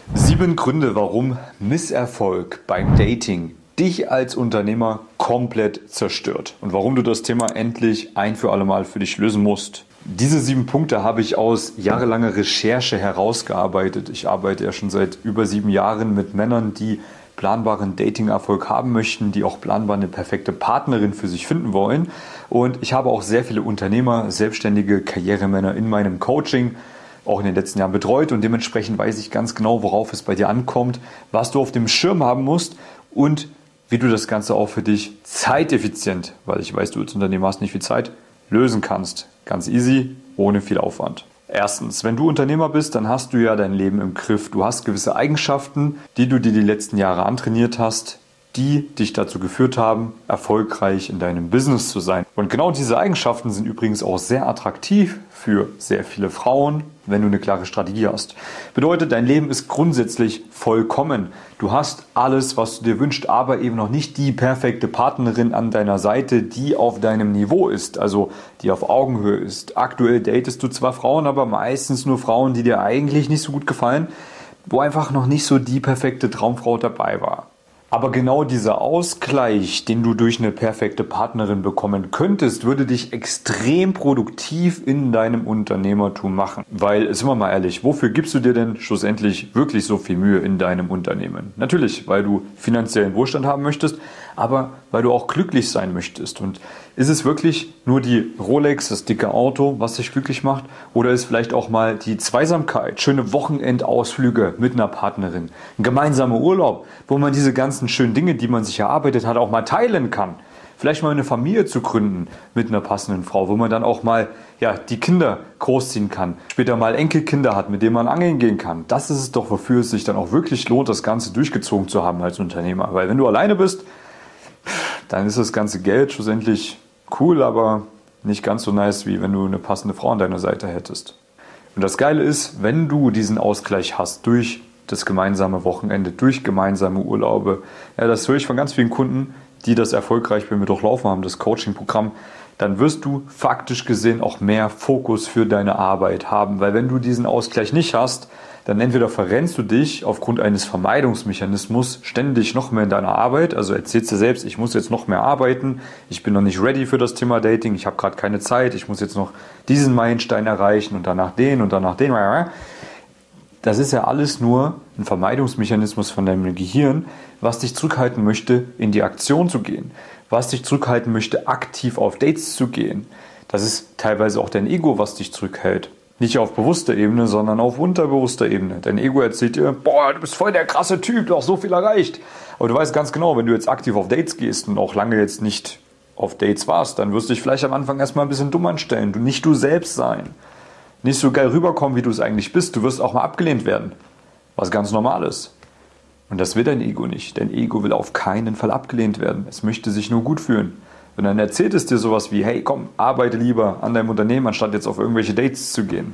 7 Gründe, warum Misserfolg beim Dating dich als Unternehmer komplett zerstört und warum du das Thema endlich ein für alle Mal für dich lösen musst. Diese 7 Punkte habe ich aus jahrelanger Recherche herausgearbeitet. Ich arbeite ja schon seit über 7 Jahren mit Männern, die planbaren Dating-Erfolg haben möchten, die auch planbar eine perfekte Partnerin für sich finden wollen. Und ich habe auch sehr viele Unternehmer, selbstständige Karrieremänner in meinem Coaching auch in den letzten Jahren betreut und dementsprechend weiß ich ganz genau, worauf es bei dir ankommt, was du auf dem Schirm haben musst und wie du das Ganze auch für dich zeiteffizient, weil ich weiß, du als Unternehmer hast nicht viel Zeit, lösen kannst. Ganz easy, ohne viel Aufwand. Erstens, wenn du Unternehmer bist, dann hast du ja dein Leben im Griff. Du hast gewisse Eigenschaften, die du dir die letzten Jahre antrainiert hast, die dich dazu geführt haben, erfolgreich in deinem Business zu sein. Und genau diese Eigenschaften sind übrigens auch sehr attraktiv für sehr viele Frauen, wenn du eine klare Strategie hast. Bedeutet, dein Leben ist grundsätzlich vollkommen. Du hast alles, was du dir wünschst, aber eben noch nicht die perfekte Partnerin an deiner Seite, die auf deinem Niveau ist, also die auf Augenhöhe ist. Aktuell datest du zwar Frauen, aber meistens nur Frauen, die dir eigentlich nicht so gut gefallen, wo einfach noch nicht so die perfekte Traumfrau dabei war. Aber genau dieser Ausgleich, den du durch eine perfekte Partnerin bekommen könntest, würde dich extrem produktiv in deinem Unternehmertum machen. Weil, sind wir mal ehrlich, wofür gibst du dir denn schlussendlich wirklich so viel Mühe in deinem Unternehmen? Natürlich, weil du finanziellen Wohlstand haben möchtest, aber weil du auch glücklich sein möchtest. Und ist es wirklich nur die Rolex, das dicke Auto, was dich glücklich macht? Oder ist vielleicht auch mal die Zweisamkeit, schöne Wochenendausflüge mit einer Partnerin, ein gemeinsamer Urlaub, wo man diese ganzen schönen Dinge, die man sich erarbeitet hat, auch mal teilen kann? Vielleicht mal eine Familie zu gründen mit einer passenden Frau, wo man dann auch mal die Kinder großziehen kann, später mal Enkelkinder hat, mit denen man angeln gehen kann. Das ist es doch, wofür es sich dann auch wirklich lohnt, das Ganze durchgezogen zu haben als Unternehmer. Weil wenn du alleine bist, dann ist das ganze Geld schlussendlich cool, aber nicht ganz so nice, wie wenn du eine passende Frau an deiner Seite hättest. Und das Geile ist, wenn du diesen Ausgleich hast durch das gemeinsame Wochenende, durch gemeinsame Urlaube, das höre ich von ganz vielen Kunden, die das erfolgreich bei mir durchlaufen haben, das Coaching-Programm, dann wirst du faktisch gesehen auch mehr Fokus für deine Arbeit haben. Weil wenn du diesen Ausgleich nicht hast, dann entweder verrennst du dich aufgrund eines Vermeidungsmechanismus ständig noch mehr in deiner Arbeit, also erzählst dir selbst, ich muss jetzt noch mehr arbeiten, ich bin noch nicht ready für das Thema Dating, ich habe gerade keine Zeit, ich muss jetzt noch diesen Meilenstein erreichen und danach den und danach den. Das ist ja alles nur ein Vermeidungsmechanismus von deinem Gehirn, was dich zurückhalten möchte, in die Aktion zu gehen, was dich zurückhalten möchte, aktiv auf Dates zu gehen. Das ist teilweise auch dein Ego, was dich zurückhält. Nicht auf bewusster Ebene, sondern auf unterbewusster Ebene. Dein Ego erzählt dir, boah, du bist voll der krasse Typ, du hast so viel erreicht. Aber du weißt ganz genau, wenn du jetzt aktiv auf Dates gehst und auch lange jetzt nicht auf Dates warst, dann wirst du dich vielleicht am Anfang erstmal ein bisschen dumm anstellen. Du nicht du selbst sein. Nicht so geil rüberkommen, wie du es eigentlich bist. Du wirst auch mal abgelehnt werden. Was ganz normal ist. Und das will dein Ego nicht. Dein Ego will auf keinen Fall abgelehnt werden. Es möchte sich nur gut fühlen. Und dann erzählt es dir sowas wie, hey komm, arbeite lieber an deinem Unternehmen, anstatt jetzt auf irgendwelche Dates zu gehen.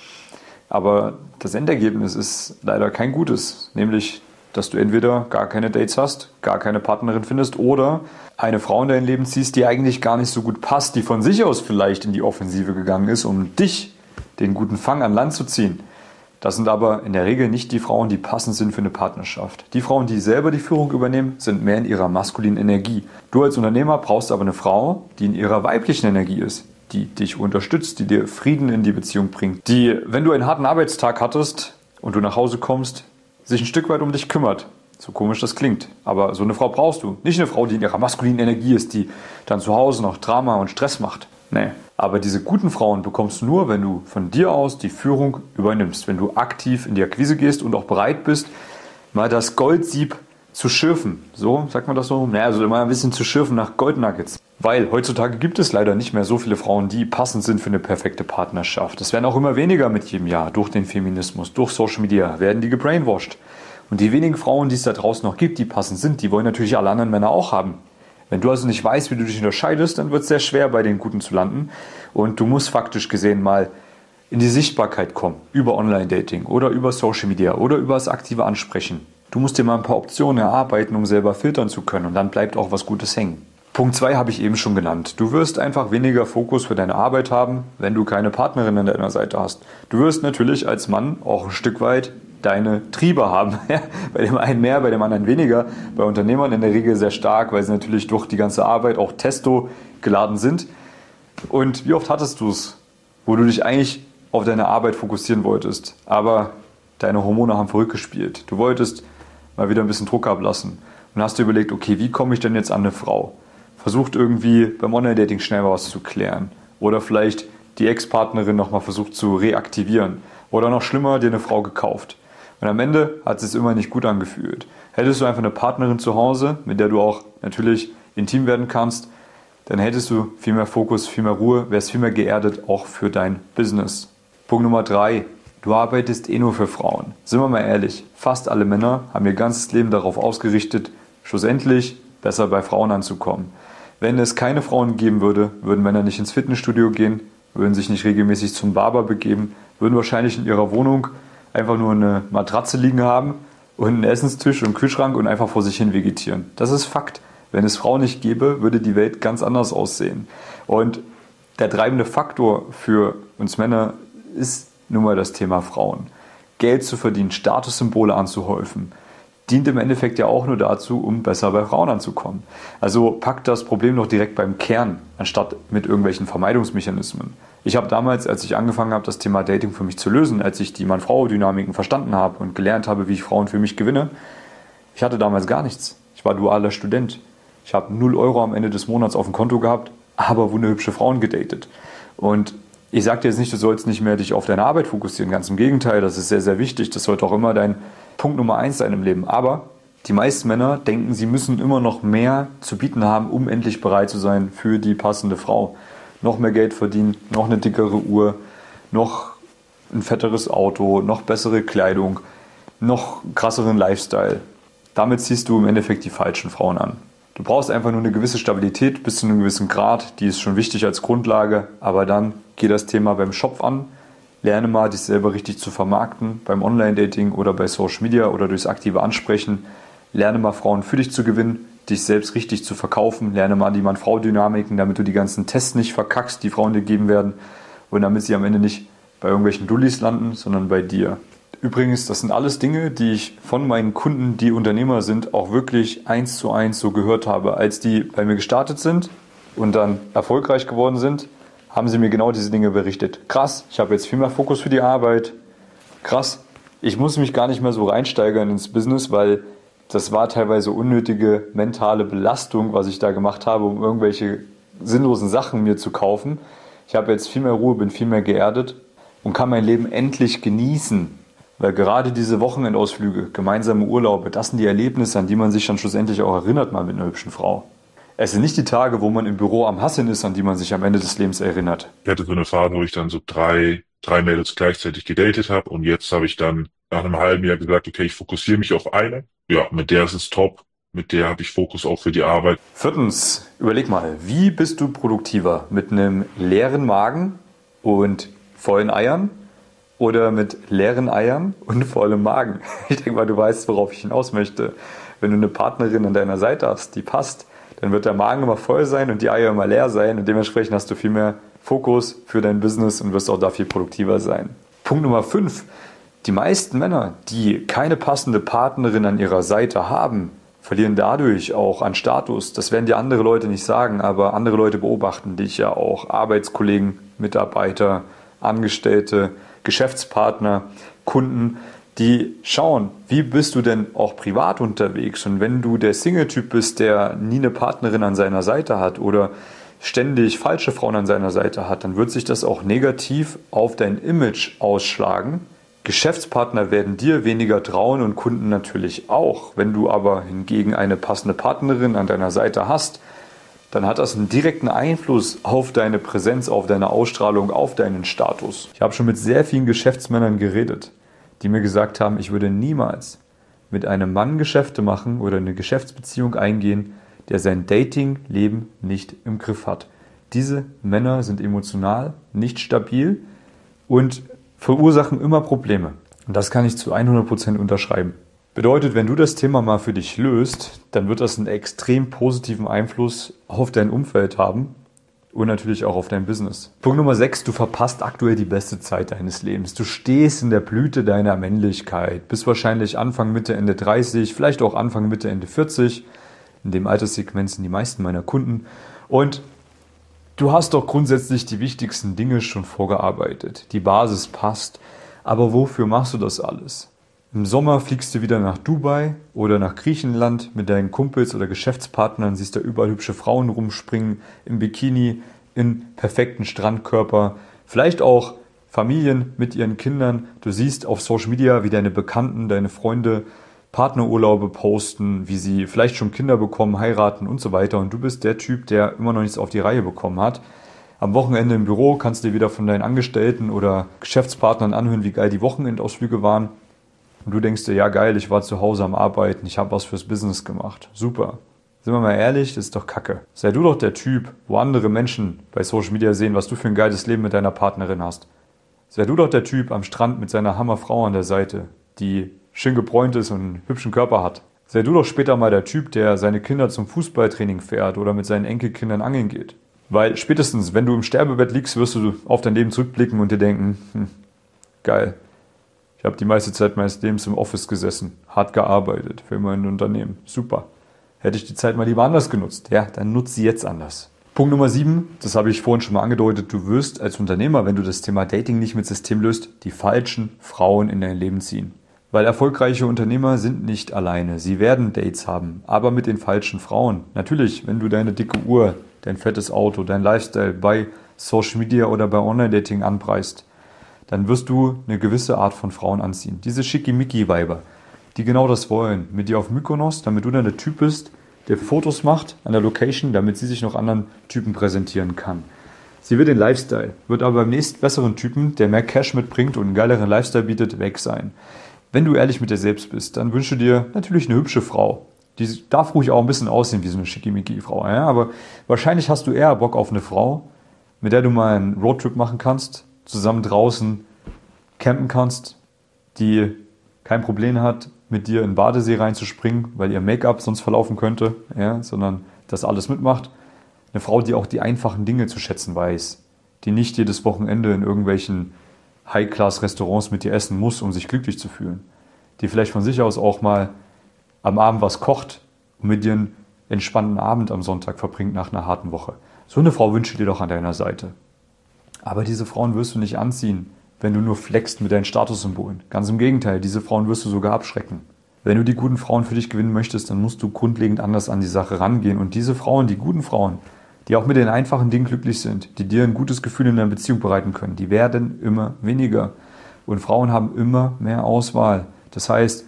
Aber das Endergebnis ist leider kein gutes. Nämlich, dass du entweder gar keine Dates hast, gar keine Partnerin findest oder eine Frau in dein Leben ziehst, die eigentlich gar nicht so gut passt, die von sich aus vielleicht in die Offensive gegangen ist, um dich, den guten Fang, an Land zu ziehen. Das sind aber in der Regel nicht die Frauen, die passend sind für eine Partnerschaft. Die Frauen, die selber die Führung übernehmen, sind mehr in ihrer maskulinen Energie. Du als Unternehmer brauchst aber eine Frau, die in ihrer weiblichen Energie ist, die dich unterstützt, die dir Frieden in die Beziehung bringt, die, wenn du einen harten Arbeitstag hattest und du nach Hause kommst, sich ein Stück weit um dich kümmert. So komisch das klingt, aber so eine Frau brauchst du. Nicht eine Frau, die in ihrer maskulinen Energie ist, die dann zu Hause noch Drama und Stress macht. Nee. Aber diese guten Frauen bekommst du nur, wenn du von dir aus die Führung übernimmst, wenn du aktiv in die Akquise gehst und auch bereit bist, mal das Goldsieb zu schürfen. So, sagt man das so? Naja, also mal ein bisschen zu schürfen nach Goldnuggets. Weil heutzutage gibt es leider nicht mehr so viele Frauen, die passend sind für eine perfekte Partnerschaft. Es werden auch immer weniger mit jedem Jahr. Durch den Feminismus, durch Social Media werden die gebrainwashed. Und die wenigen Frauen, die es da draußen noch gibt, die passend sind, die wollen natürlich alle anderen Männer auch haben. Wenn du also nicht weißt, wie du dich unterscheidest, dann wird es sehr schwer, bei den Guten zu landen. Und du musst faktisch gesehen mal in die Sichtbarkeit kommen. Über Online-Dating oder über Social Media oder über das aktive Ansprechen. Du musst dir mal ein paar Optionen erarbeiten, um selber filtern zu können. Und dann bleibt auch was Gutes hängen. Punkt 2 habe ich eben schon genannt. Du wirst einfach weniger Fokus für deine Arbeit haben, wenn du keine Partnerin an deiner Seite hast. Du wirst natürlich als Mann auch ein Stück weit deine Triebe haben. Bei dem einen mehr, bei dem anderen weniger. Bei Unternehmern in der Regel sehr stark, weil sie natürlich durch die ganze Arbeit auch Testo geladen sind. Und wie oft hattest du es, wo du dich eigentlich auf deine Arbeit fokussieren wolltest, aber deine Hormone haben verrückt gespielt. Du wolltest mal wieder ein bisschen Druck ablassen und hast dir überlegt, okay, wie komme ich denn jetzt an eine Frau? Versucht irgendwie beim Online-Dating schnell was zu klären oder vielleicht die Ex-Partnerin nochmal versucht zu reaktivieren oder noch schlimmer, dir eine Frau gekauft. Und am Ende hat es sich immer nicht gut angefühlt. Hättest du einfach eine Partnerin zu Hause, mit der du auch natürlich intim werden kannst, dann hättest du viel mehr Fokus, viel mehr Ruhe, wärst viel mehr geerdet, auch für dein Business. Punkt Nummer 3. Du arbeitest nur für Frauen. Sind wir mal ehrlich, fast alle Männer haben ihr ganzes Leben darauf ausgerichtet, schlussendlich besser bei Frauen anzukommen. Wenn es keine Frauen geben würde, würden Männer nicht ins Fitnessstudio gehen, würden sich nicht regelmäßig zum Barber begeben, würden wahrscheinlich in ihrer Wohnung einfach nur eine Matratze liegen haben und einen Essenstisch und einen Kühlschrank und einfach vor sich hin vegetieren. Das ist Fakt. Wenn es Frauen nicht gäbe, würde die Welt ganz anders aussehen. Und der treibende Faktor für uns Männer ist nun mal das Thema Frauen. Geld zu verdienen, Statussymbole anzuhäufen, dient im Endeffekt ja auch nur dazu, um besser bei Frauen anzukommen. Also packt das Problem doch direkt beim Kern, anstatt mit irgendwelchen Vermeidungsmechanismen. Ich habe damals, als ich angefangen habe, das Thema Dating für mich zu lösen, als ich die Mann-Frau-Dynamiken verstanden habe und gelernt habe, wie ich Frauen für mich gewinne, ich hatte damals gar nichts. Ich war dualer Student. Ich habe 0 Euro am Ende des Monats auf dem Konto gehabt, aber wunderhübsche Frauen gedatet. Und ich sage dir jetzt nicht, du sollst nicht mehr dich auf deine Arbeit fokussieren, ganz im Gegenteil, das ist sehr, sehr wichtig, das sollte auch immer dein Punkt Nummer 1 sein im Leben. Aber die meisten Männer denken, sie müssen immer noch mehr zu bieten haben, um endlich bereit zu sein für die passende Frau. Noch mehr Geld verdienen, noch eine dickere Uhr, noch ein fetteres Auto, noch bessere Kleidung, noch krasseren Lifestyle. Damit ziehst du im Endeffekt die falschen Frauen an. Du brauchst einfach nur eine gewisse Stabilität bis zu einem gewissen Grad, die ist schon wichtig als Grundlage, aber dann geh das Thema beim Shop an, lerne mal, dich selber richtig zu vermarkten, beim Online-Dating oder bei Social Media oder durchs aktive Ansprechen, lerne mal Frauen für dich zu gewinnen, dich selbst richtig zu verkaufen, lerne mal die Mann-Frau-Dynamiken, damit du die ganzen Tests nicht verkackst, die Frauen dir geben werden und damit sie am Ende nicht bei irgendwelchen Dullis landen, sondern bei dir. Übrigens, das sind alles Dinge, die ich von meinen Kunden, die Unternehmer sind, auch wirklich 1:1 so gehört habe. Als die bei mir gestartet sind und dann erfolgreich geworden sind, haben sie mir genau diese Dinge berichtet. Krass, ich habe jetzt viel mehr Fokus für die Arbeit. Krass, ich muss mich gar nicht mehr so reinsteigern ins Business, weil das war teilweise unnötige mentale Belastung, was ich da gemacht habe, um irgendwelche sinnlosen Sachen mir zu kaufen. Ich habe jetzt viel mehr Ruhe, bin viel mehr geerdet und kann mein Leben endlich genießen. Weil gerade diese Wochenendausflüge, gemeinsame Urlaube, das sind die Erlebnisse, an die man sich dann schlussendlich auch erinnert, mal mit einer hübschen Frau. Es sind nicht die Tage, wo man im Büro am Hasseln ist, an die man sich am Ende des Lebens erinnert. Ich hatte so eine Phase, wo ich dann so drei Mädels gleichzeitig gedatet habe und jetzt habe ich dann nach einem halben Jahr gesagt, okay, ich fokussiere mich auf eine. Ja, mit der ist es top, mit der habe ich Fokus auch für die Arbeit. 4. Überleg mal, wie bist du produktiver? Mit einem leeren Magen und vollen Eiern? Oder mit leeren Eiern und vollem Magen. Ich denke mal, du weißt, worauf ich hinaus möchte. Wenn du eine Partnerin an deiner Seite hast, die passt, dann wird der Magen immer voll sein und die Eier immer leer sein. Und dementsprechend hast du viel mehr Fokus für dein Business und wirst auch da viel produktiver sein. Punkt Nummer 5. Die meisten Männer, die keine passende Partnerin an ihrer Seite haben, verlieren dadurch auch an Status. Das werden dir andere Leute nicht sagen, aber andere Leute beobachten dich ja auch. Arbeitskollegen, Mitarbeiter, Angestellte, Geschäftspartner, Kunden, die schauen, wie bist du denn auch privat unterwegs? Und wenn du der Single-Typ bist, der nie eine Partnerin an seiner Seite hat oder ständig falsche Frauen an seiner Seite hat, dann wird sich das auch negativ auf dein Image ausschlagen. Geschäftspartner werden dir weniger trauen und Kunden natürlich auch. Wenn du aber hingegen eine passende Partnerin an deiner Seite hast, dann hat das einen direkten Einfluss auf deine Präsenz, auf deine Ausstrahlung, auf deinen Status. Ich habe schon mit sehr vielen Geschäftsmännern geredet, die mir gesagt haben, ich würde niemals mit einem Mann Geschäfte machen oder eine Geschäftsbeziehung eingehen, der sein Dating-Leben nicht im Griff hat. Diese Männer sind emotional nicht stabil und verursachen immer Probleme. Und das kann ich zu 100% unterschreiben. Bedeutet, wenn du das Thema mal für dich löst, dann wird das einen extrem positiven Einfluss auf dein Umfeld haben und natürlich auch auf dein Business. Punkt Nummer 6, du verpasst aktuell die beste Zeit deines Lebens. Du stehst in der Blüte deiner Männlichkeit, bist wahrscheinlich Anfang, Mitte, Ende 30, vielleicht auch Anfang, Mitte, Ende 40. In dem Alterssegment sind die meisten meiner Kunden. Und du hast doch grundsätzlich die wichtigsten Dinge schon vorgearbeitet. Die Basis passt. Aber wofür machst du das alles? Im Sommer fliegst du wieder nach Dubai oder nach Griechenland mit deinen Kumpels oder Geschäftspartnern, siehst da überall hübsche Frauen rumspringen, im Bikini, in perfekten Strandkörper, vielleicht auch Familien mit ihren Kindern. Du siehst auf Social Media, wie deine Bekannten, deine Freunde Partnerurlaube posten, wie sie vielleicht schon Kinder bekommen, heiraten und so weiter. Und du bist der Typ, der immer noch nichts auf die Reihe bekommen hat. Am Wochenende im Büro kannst du dir wieder von deinen Angestellten oder Geschäftspartnern anhören, wie geil die Wochenendausflüge waren. Und du denkst dir, ja geil, ich war zu Hause am Arbeiten, ich habe was fürs Business gemacht. Super. Sind wir mal ehrlich, das ist doch Kacke. Sei du doch der Typ, wo andere Menschen bei Social Media sehen, was du für ein geiles Leben mit deiner Partnerin hast. Sei du doch der Typ am Strand mit seiner Hammerfrau an der Seite, die schön gebräunt ist und einen hübschen Körper hat. Sei du doch später mal der Typ, der seine Kinder zum Fußballtraining fährt oder mit seinen Enkelkindern angeln geht. Weil spätestens, wenn du im Sterbebett liegst, wirst du auf dein Leben zurückblicken und dir denken, geil. Ich habe die meiste Zeit meines Lebens im Office gesessen, hart gearbeitet für mein Unternehmen. Super. Hätte ich die Zeit mal lieber anders genutzt. Ja, dann nutze sie jetzt anders. Punkt Nummer 7, das habe ich vorhin schon mal angedeutet, du wirst als Unternehmer, wenn du das Thema Dating nicht mit System löst, die falschen Frauen in dein Leben ziehen. Weil erfolgreiche Unternehmer sind nicht alleine. Sie werden Dates haben, aber mit den falschen Frauen. Natürlich, wenn du deine dicke Uhr, dein fettes Auto, dein Lifestyle bei Social Media oder bei Online-Dating anpreist, dann wirst du eine gewisse Art von Frauen anziehen. Diese Schickimicki-Weiber, die genau das wollen. Mit dir auf Mykonos, damit du dann der Typ bist, der Fotos macht an der Location, damit sie sich noch anderen Typen präsentieren kann. Sie wird den Lifestyle, wird aber beim nächsten besseren Typen, der mehr Cash mitbringt und einen geileren Lifestyle bietet, weg sein. Wenn du ehrlich mit dir selbst bist, dann wünsche dir natürlich eine hübsche Frau. Die darf ruhig auch ein bisschen aussehen wie so eine Schickimicki-Frau. Ja? Aber wahrscheinlich hast du eher Bock auf eine Frau, mit der du mal einen Roadtrip machen kannst, zusammen draußen campen kannst, die kein Problem hat, mit dir in den Badesee reinzuspringen, weil ihr Make-up sonst verlaufen könnte, ja? Sondern das alles mitmacht. Eine Frau, die auch die einfachen Dinge zu schätzen weiß, die nicht jedes Wochenende in irgendwelchen High-Class-Restaurants mit dir essen muss, um sich glücklich zu fühlen. Die vielleicht von sich aus auch mal am Abend was kocht und mit dir einen entspannten Abend am Sonntag verbringt nach einer harten Woche. So eine Frau wünsche dir doch an deiner Seite. Aber diese Frauen wirst du nicht anziehen, wenn du nur flexst mit deinen Statussymbolen. Ganz im Gegenteil, diese Frauen wirst du sogar abschrecken. Wenn du die guten Frauen für dich gewinnen möchtest, dann musst du grundlegend anders an die Sache rangehen. Und diese Frauen, die guten Frauen, die auch mit den einfachen Dingen glücklich sind, die dir ein gutes Gefühl in deiner Beziehung bereiten können, die werden immer weniger. Und Frauen haben immer mehr Auswahl. Das heißt,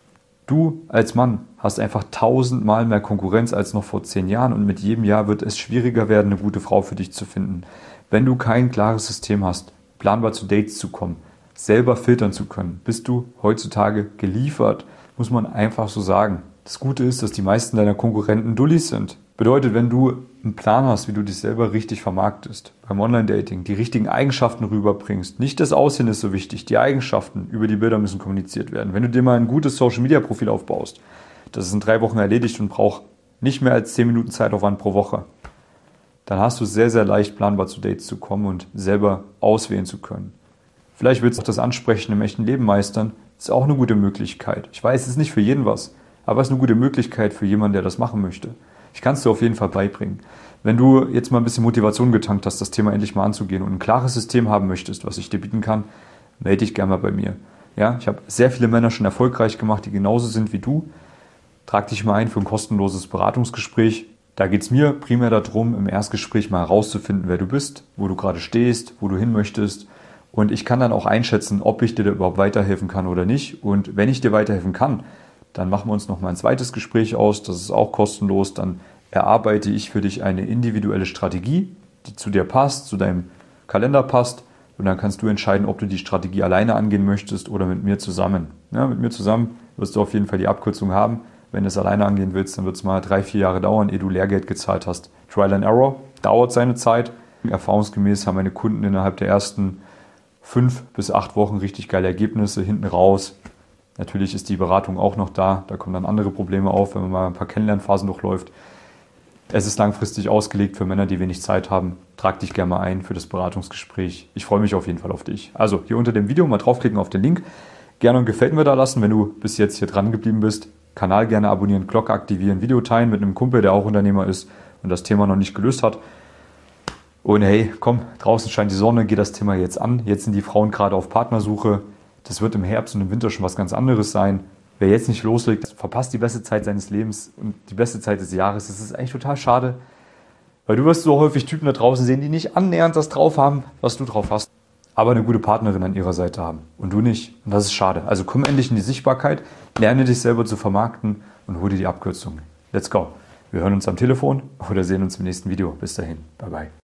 du als Mann hast einfach 1000-mal mehr Konkurrenz als noch vor 10 Jahren und mit jedem Jahr wird es schwieriger werden, eine gute Frau für dich zu finden. Wenn du kein klares System hast, planbar zu Dates zu kommen, selber filtern zu können, bist du heutzutage geliefert, muss man einfach so sagen. Das Gute ist, dass die meisten deiner Konkurrenten Dullis sind. Bedeutet, wenn du einen Plan hast, wie du dich selber richtig vermarktest, beim Online-Dating, die richtigen Eigenschaften rüberbringst, nicht das Aussehen ist so wichtig, die Eigenschaften über die Bilder müssen kommuniziert werden. Wenn du dir mal ein gutes Social-Media-Profil aufbaust, das ist in 3 Wochen erledigt und braucht nicht mehr als 10 Minuten Zeitaufwand pro Woche, dann hast du es sehr, sehr leicht, planbar zu Dates zu kommen und selber auswählen zu können. Vielleicht willst du auch das Ansprechen im echten Leben meistern, das ist auch eine gute Möglichkeit. Ich weiß, es ist nicht für jeden was, aber es ist eine gute Möglichkeit für jemanden, der das machen möchte. Ich kann es dir auf jeden Fall beibringen. Wenn du jetzt mal ein bisschen Motivation getankt hast, das Thema endlich mal anzugehen und ein klares System haben möchtest, was ich dir bieten kann, melde dich gerne mal bei mir. Ja, ich habe sehr viele Männer schon erfolgreich gemacht, die genauso sind wie du. Trag dich mal ein für ein kostenloses Beratungsgespräch. Da geht es mir primär darum, im Erstgespräch mal herauszufinden, wer du bist, wo du gerade stehst, wo du hin möchtest. Und ich kann dann auch einschätzen, ob ich dir da überhaupt weiterhelfen kann oder nicht. Und wenn ich dir weiterhelfen kann, dann machen wir uns noch mal ein zweites Gespräch aus. Das ist auch kostenlos. Dann erarbeite ich für dich eine individuelle Strategie, die zu dir passt, zu deinem Kalender passt. Und dann kannst du entscheiden, ob du die Strategie alleine angehen möchtest oder mit mir zusammen. Ja, mit mir zusammen wirst du auf jeden Fall die Abkürzung haben. Wenn du es alleine angehen willst, dann wird es mal 3-4 Jahre dauern, ehe du Lehrgeld gezahlt hast. Trial and Error dauert seine Zeit. Erfahrungsgemäß haben meine Kunden innerhalb der ersten 5 bis 8 Wochen richtig geile Ergebnisse hinten raus. Natürlich ist die Beratung auch noch da. Da kommen dann andere Probleme auf, wenn man mal ein paar Kennenlernphasen durchläuft. Es ist langfristig ausgelegt für Männer, die wenig Zeit haben. Trag dich gerne mal ein für das Beratungsgespräch. Ich freue mich auf jeden Fall auf dich. Also hier unter dem Video mal draufklicken auf den Link. Gerne ein Gefällt mir da lassen, wenn du bis jetzt hier dran geblieben bist. Kanal gerne abonnieren, Glocke aktivieren, Video teilen mit einem Kumpel, der auch Unternehmer ist und das Thema noch nicht gelöst hat. Und hey, komm, draußen scheint die Sonne, geh das Thema jetzt an. Jetzt sind die Frauen gerade auf Partnersuche. Das wird im Herbst und im Winter schon was ganz anderes sein. Wer jetzt nicht loslegt, verpasst die beste Zeit seines Lebens und die beste Zeit des Jahres. Das ist eigentlich total schade, weil du wirst so häufig Typen da draußen sehen, die nicht annähernd das drauf haben, was du drauf hast, aber eine gute Partnerin an ihrer Seite haben und du nicht. Und das ist schade. Also komm endlich in die Sichtbarkeit, lerne dich selber zu vermarkten und hol dir die Abkürzung. Let's go. Wir hören uns am Telefon oder sehen uns im nächsten Video. Bis dahin. Bye bye.